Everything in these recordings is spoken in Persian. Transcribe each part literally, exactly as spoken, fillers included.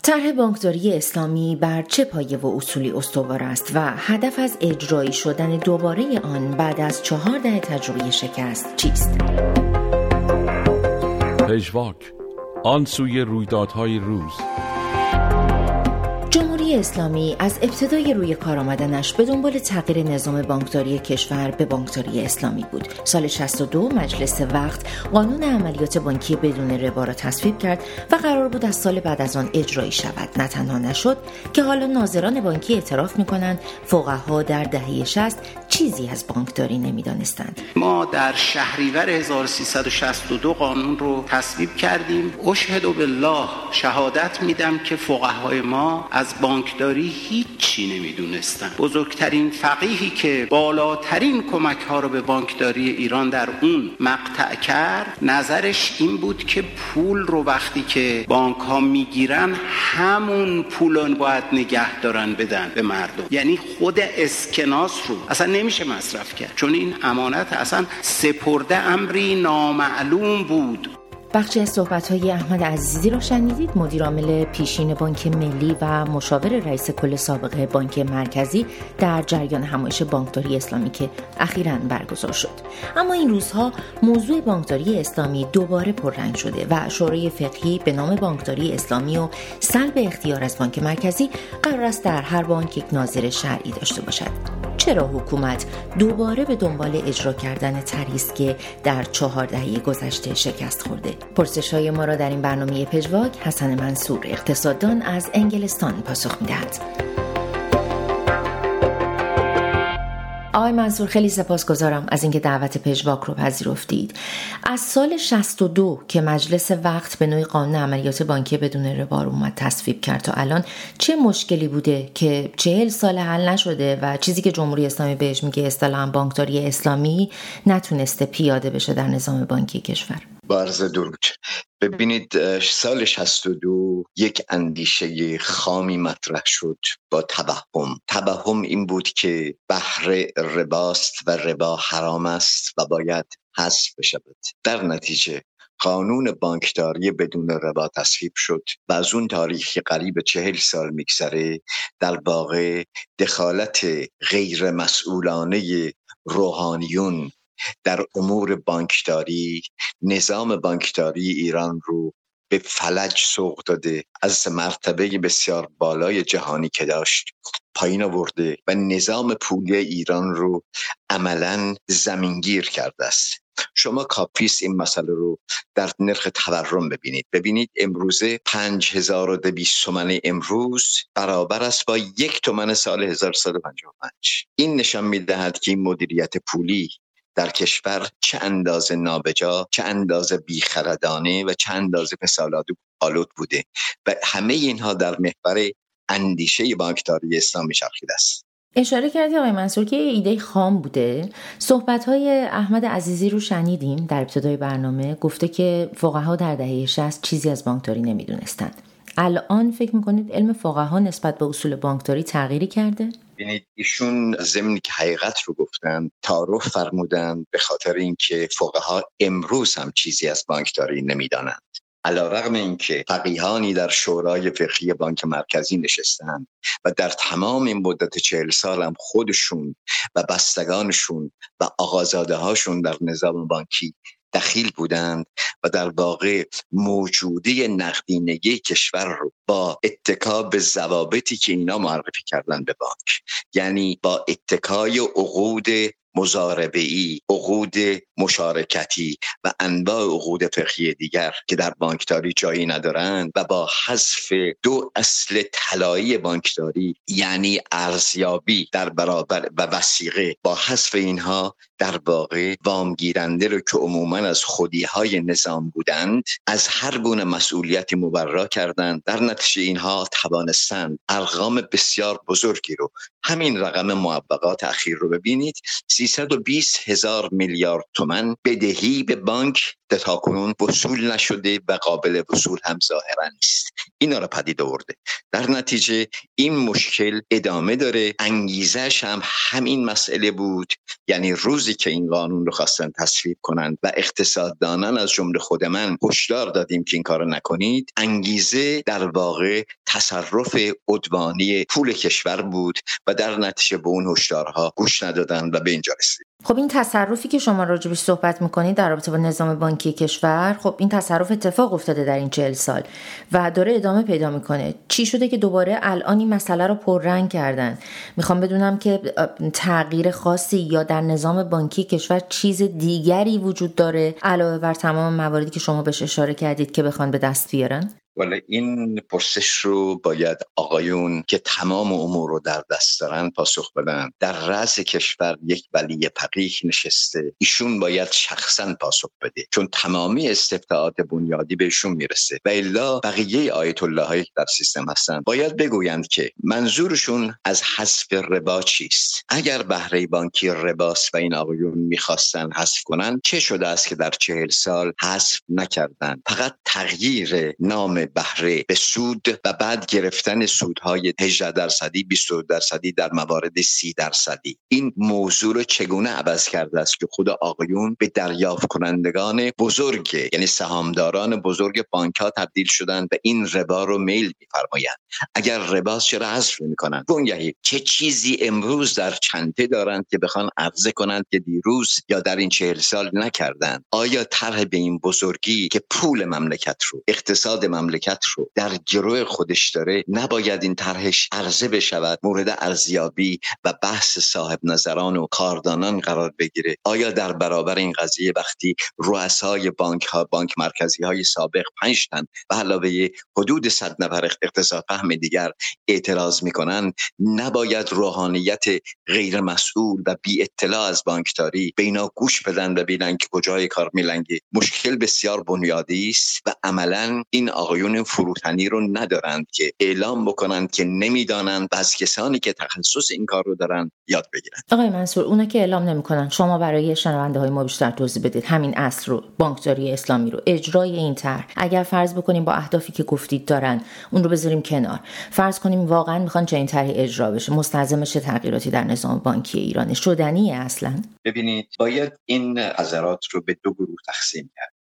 طرح بانکداری اسلامی بر چه پایه و اصولی استوار است و هدف از اجرایی شدن دوباره آن بعد از چهار دهه تجربه شکست چیست؟ پژواک، آن سوی رویدادهای روز. جمهوری اسلامی از ابتدای روی کار آمدنش به دنبال تغییر نظام بانکداری کشور به بانکداری اسلامی بود. سال شصت و دو مجلس وقت قانون عملیات بانکی بدون ربا را تصویب کرد و قرار بود از سال بعد از آن اجرایی شود. نه تنها نشد که حالا ناظران بانکی اعتراف می‌کنند فقها در دهه شصت چیزی از بانکداری نمی‌دانستند. ما در شهریور هزار و سیصد و شصت و دو قانون رو تصویب کردیم. اشهد بالله، شهادت میدم که فقهای ما از بانکداری هیچی نمیدونستن. بزرگترین فقیهی که بالاترین کمک ها رو به بانکداری ایران در اون مقطع کرد، نظرش این بود که پول رو وقتی که بانک ها میگیرن همون پول باید نگه دارن بدن به مردم، یعنی خود اسکناس رو اصلا نمیشه مصرف کرد، چون این امانت اصلا سپرده امری نامعلوم بود. بخشی از صحبت‌های احمد عزیزی را شنیدید، مدیر عامل پیشین بانک ملی و مشاور رئیس کل سابق بانک مرکزی در جریان همایش بانکداری اسلامی که اخیراً برگزار شد. اما این روزها موضوع بانکداری اسلامی دوباره پررنگ شده و شورای فقهی به نام بانکداری اسلامی و سلب اختیار از بانک مرکزی قرار است در هر بانک یک ناظر شرعی داشته باشد. چرا حکومت دوباره به دنبال اجرا کردن طرحی است که در چهار دهه گذشته شکست خورده؟ پرسش‌های ما را در این برنامه پژواک حسن منصور، اقتصاددان از انگلستان، پاسخ می‌دهد. آقای منصور، خیلی سپاسگزارم از اینکه دعوت پژواک رو پذیرفتید. از سال شصت و دو که مجلس وقت به نوعی قانون عملیات بانکی بدون ربا رو اومد تصویب کرد تا الان چه مشکلی بوده که چهل سال حل نشده و چیزی که جمهوری اسلامی بهش میگه اصطلاحاً بانکداری اسلامی نتونسته پیاده بشه در نظام بانکی کشور؟ عرض درود. ببینید، سال شصت و دو یک اندیشه خامی مطرح شد با توهم. توهم این بود که بهره رباست و ربا حرام است و باید حذف بشود. در نتیجه قانون بانکداری بدون ربا تصویب شد و از اون تاریخی قریب چهل سال میگذره در واقع دخالت غیر مسئولانه روحانیون در امور بانکداری نظام بانکداری ایران رو به فلج سوق داده، از مرتبه بسیار بالای جهانی که داشت پایین آورده و نظام پولی ایران رو عملاً زمینگیر کرده است. شما کافیست این مسئله رو در نرخ تورم ببینید. ببینید امروزه پنج هزار و دویست تومن امروز برابر است با یک تومن سال هزار و سیصد و پنجاه و پنج. این نشان می‌دهد که این مدیریت پولی در کشور چه اندازه نابجا، چه اندازه بیخردانه و چه اندازه فسادآلود بوده و همه اینها در محور اندیشه بانکداری اسلامی چرخیده است. اشاره کردی آقای منصور که ایده خام بوده. صحبت‌های احمد عزیزی رو شنیدیم در ابتدای برنامه، گفته که فقها در دهه شصت چیزی از بانکداری نمی‌دونستند. الان فکر می‌کنید علم فقها نسبت به اصول بانکداری تغییری کرده؟ ببینید، ایشون ضمن که حقیقت رو گفتن تعارف فرمودن به خاطر اینکه فقها امروز هم چیزی از بانکداری نمی‌دانند. علی‌رغم اینکه فقیهانی در شورای فقهی بانک مرکزی نشستند و در تمام این مدت چهل سال هم خودشون و بستگانشون و آقازاده هاشون در نظام بانکی دخیل بودند و در واقع موجودی نقدینگی کشور رو با اتکا به ضوابطی که اینا معرفی کردن به بانک، یعنی با اتکای عقود مضاربه‌ای، عقود مشارکتی و انواع عقود فقهی دیگر که در بانکداری جایی ندارند و با حذف دو اصل طلایی بانکداری، یعنی ارزیابی در برابر و وثیقه، با حذف اینها در واقع وام گیرنده رو که عموماً از خودی‌های نظام بودند از هر گونه مسئولیتی مبرا کردند. در نتیجه اینها توانستند ارقام بسیار بزرگی رو، همین رقم موفقات اخیر رو ببینید، سیصد و بیست هزار میلیارد تومان بدهی به بانک تا کنون وصول نشده و قابل وصول هم ظاهرا نیست. اینا رو پدید آورده. در نتیجه این مشکل ادامه داره. انگیزش هم همین مسئله بود یعنی روزی که این قانون رو خواستن تصویب کنند و اقتصاددانان از جمله خود من هشدار دادیم که این کارو نکنید، انگیزه در واقع تصرف عدوانی پول کشور بود و در نتیجه به اون هشدارها گوش ندادن و به اینجا رسید. خب این تصرفی که شما راجبش صحبت میکنید در رابطه با نظام بانکی کشور، خب این تصرف اتفاق افتاده در این چهل سال و داره ادامه پیدا میکنه. چی شده که دوباره الان این مسئله رو پررنگ کردن؟ میخوام بدونم که تغییر خاصی یا در نظام بانکی کشور چیز دیگری وجود داره علاوه بر تمام مواردی که شما بهش اشاره کردید که بخوان به دست بیارن؟ ولی این پرسش رو باید آقایون که تمام امور رو در دست دارن پاسخ بدن. در رأس کشور یک ولی فقیه نشسته، ایشون باید شخصا پاسخ بده، چون تمامی استفتاءات بنیادی بهشون میرسه و الا بقیه آیت الله هایی که در سیستم هستن باید بگویند که منظورشون از حذف ربا چیست. اگر بهره بانکی رباست و این آقایون میخواستن حذف کنن، چه شده است که در چهل سال حذف نکردن؟ فقط تغییر نام بهره به سود و بعد گرفتن سودهای هجده درصدی، بیست و دو درصدی، در موارد سی درصدی. این موضوع رو چگونه عوض کرده است که خود آقایون به دریافت کنندگان بزرگ، یعنی سهامداران بزرگ بانک ها تبدیل شدن و این ربا رو میل می‌فرمایند. اگر رباست چرا حذف می‌کنند؟ وانگهی چه چیزی امروز در چنته دارند که بخوان عرضه کنند که دیروز یا در این چهل سال نکردند؟ آیا طرح به این بزرگی که پول مملکت رو، اقتصاد مملکت رو در گروه خودش داره، نباید این طرحش عرضه بشود، مورد ارزیابی و بحث صاحب نظران و کاردانان قرار بگیره؟ آیا در برابر این قضیه وقتی رؤسای بانک ها، بانک مرکزی های سابق پنج تن و علاوه حدود صد نفر اقتصاد فهم دیگر اعتراض میکنن، نباید روحانیت غیر مسئول و بی اطلاع از بانکداری به اینا گوش بدن و ببینن که کجای کار میلنگه؟ مشکل بسیار بنیادی است و عملاً این آقایون فروتنی رو ندارند که اعلام بکنند که نمیدانند و از کسانی که تخصص این کار رو دارن یاد بگیرن. آقای منصور، اونا که اعلام نمیکنن، شما برای شنونده های ما بیشتر توضیح بدید همین اصل رو، بانکداری اسلامی رو، اجرای این طرح. اگر فرض بکنیم با اهدافی که گفتید دارن، اون رو بذاریم کنار، فرض کنیم واقعا میخوان چه این طرح اجرا بشه، مستلزم چه تغییراتی در نظام بانکی ایران شدنیه اصلا؟ ببینید، باید این نظرات رو به دو گروه تقسیم کرد.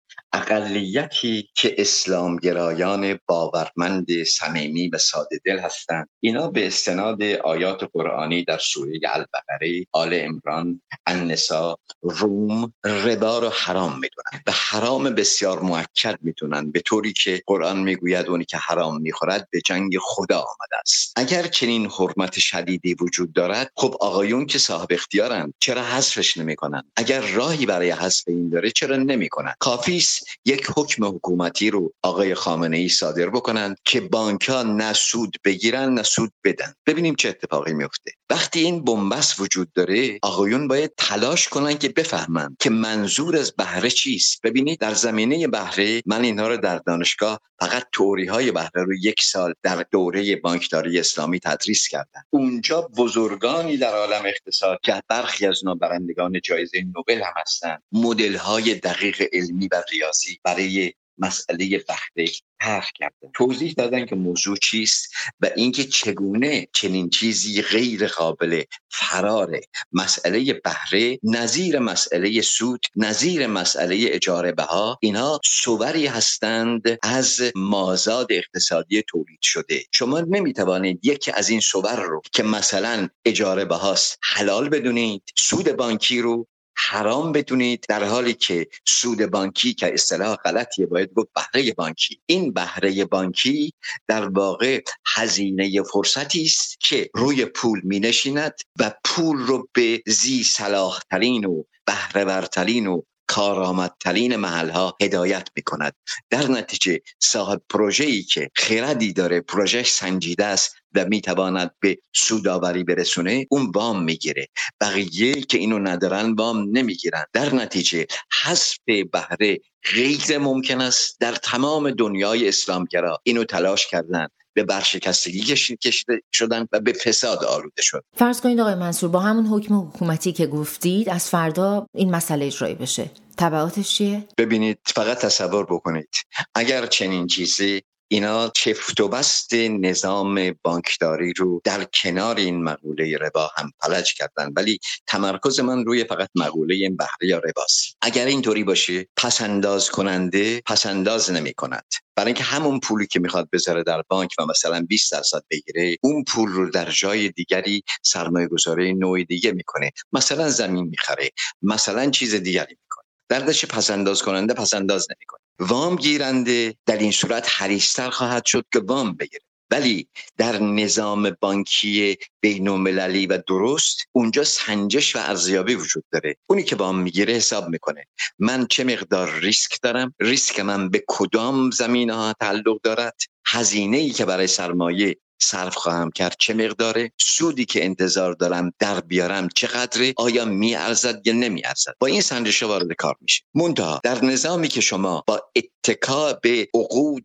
اقلیتی که اسلامگرایان باورمند، صمیمی و ساده دل هستند، اینا به استناد آیات قرآنی در سوره البقره، آل عمران، النساء، روم ربا رو حرام میدونن و حرام بسیار مؤکد میدونن، به طوری که قرآن میگوید اونی که حرام میخورد به جنگ خدا آمده است. اگر چنین حرمت شدیدی وجود دارد، خب آقایون که صاحب اختیارن، چرا حذفش نمیکنن؟ اگر راهی برای حذف این داره، چرا نمیکنن؟ کافی یک حکم حکومتی رو آقای خامنه ای صادر بکنن که بانک‌ها نه سود بگیرن نه سود بدن. ببینیم چه اتفاقی میفته. وقتی این بنبست وجود داره، آقایون باید تلاش کنن که بفهمن که منظور از بهره چیست. ببینید، در زمینه بهره من اینها رو در دانشگاه فقط تئوری‌های بهره رو یک سال در دوره بانکداری اسلامی تدریس کردم. اونجا بزرگانی در عالم اقتصاد که برخی از اونا برندگان جایزه نوبل هم هستند، مدل‌های دقیق علمی و ریاضی برای مسئله بهره طرح کردن، توضیح دادن که موضوع چیست و اینکه چگونه چنین چیزی غیر قابل فراره. مسئله بهره نظیر مسئله سود، نظیر مسئله اجاره بها، اینها صوری هستند از مازاد اقتصادی تولید شده. شما نمیتوانید یکی از این صور رو که مثلا اجاره بهاست حلال بدونید، سود بانکی رو حرام بدونید، در حالی که سود بانکی که اصطلاح غلطیه، باید گفت بهره بانکی. این بهره بانکی در واقع هزینه فرصتی است که روی پول می نشیند و پول رو به ذی صلاح ترین و بهره ورترین و کارآمدترین محلها هدایت میکند. در نتیجه صاحب پروژه‌ای که خردی داره، پروژه سنجیده است و میتواند به سودآوری برسونه، اون وام میگیره. بقیه که اینو ندارن وام نمیگیرن. در نتیجه حذف بهره غیر ممکن است. در تمام دنیای اسلامگرا اینو تلاش کردن، به برشکستگی کشیده شدن و به فساد آلوده شد. فرض کنید آقای منصور با همون حکم حکومتی که گفتید از فردا این مسئله اجرایی بشه، تبعاتش چیه؟ ببینید، فقط تصور بکنید اگر چنین چیزی اینا چفت و بست نظام بانکداری رو در کنار این مقوله ربا هم فلج کردن، ولی تمرکز من روی فقط مقوله این بهره یا رباست. اگر اینطوری باشه پسنداز کننده پسنداز نمی کند، برای اینکه همون پولی که میخواد بذاره در بانک و مثلا بیست درصد بگیره، اون پول رو در جای دیگری سرمایه گذاری نوع دیگه میکنه، مثلا زمین میخره، مثلا چیز دیگری میکنه. دردش پسنداز کننده پسنداز نمیکنه. وام گیرنده در این صورت حریص‌تر خواهد شد که وام بگیره، ولی در نظام بانکی بین‌المللی و درست اونجا سنجش و ارزیابی وجود داره. اونی که وام میگیره حساب میکنه من چه مقدار ریسک دارم، ریسک من به کدام زمینه‌ها تعلق دارد، هزینه‌ای که برای سرمایه صرف خواهم کرد چه مقداره، سودی که انتظار دارم در بیارم چقدره، آیا میارزد یا نمیارزد. با این سنجش وارد کار میشه. منتها در نظامی که شما با اتکا به عقود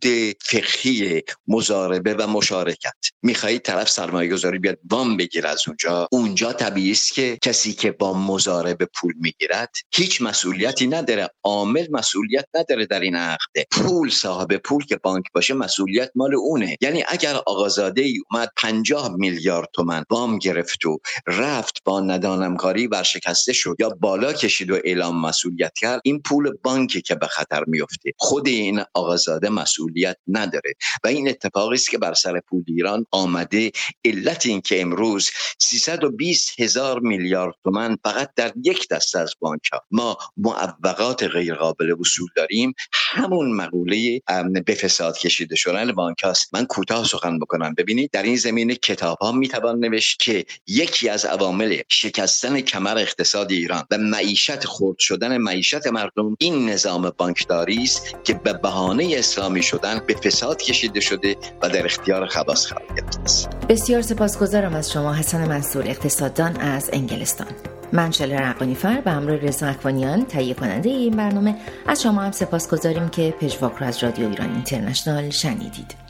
فقهی مضاربه و مشارکت میخواهید طرف سرمایه گذاری بیاد وام بگیر از اونجا، اونجا طبیعی است که کسی که با مضاربه پول میگیرد هیچ مسئولیتی نداره، عامل مسئولیت نداره در این عقد. پول صاحب پول که بانک باشه مسئولیت مال اونه. یعنی اگر آقازاده ای اومد پنجاه میلیارد تومان وام گرفت و رفت با ندانمکاری ورشکسته شد یا بالا کشید و اعلام مسئولیت کرد، این پول بانکی که به خطر میفته، خود این آقازاده مسئولیت نداره. و این اتفاقی است که بر سر پول ایران آمده. علت این که امروز سیصد و بیست هزار میلیارد تومان فقط در یک دسته از بانک ها ما معوقات غیر قابل وصول داریم، همون مقوله به فساد کشیده شدن بانک هاست. من کوتاه سخن بکنم. ببینید در این زمینه کتاب ها میتوان نوشت که یکی از عوامل شکستن کمر اقتصاد ایران و معیشت خرد شدن معیشت مردم این نظام بانکداری است که به بهانه اسلامی شدن به فساد کشیده شده و در اختیار خواص قرار گرفته است. بسیار سپاسگزارم از شما حسن منصور، اقتصاددان از انگلستان. من شلر عقانی‌فر به همراه رضا اکوانیان تهیه کننده این برنامه از شما هم سپاسگزاریم که پژواک را از رادیو ایران اینترنشنال شنیدید.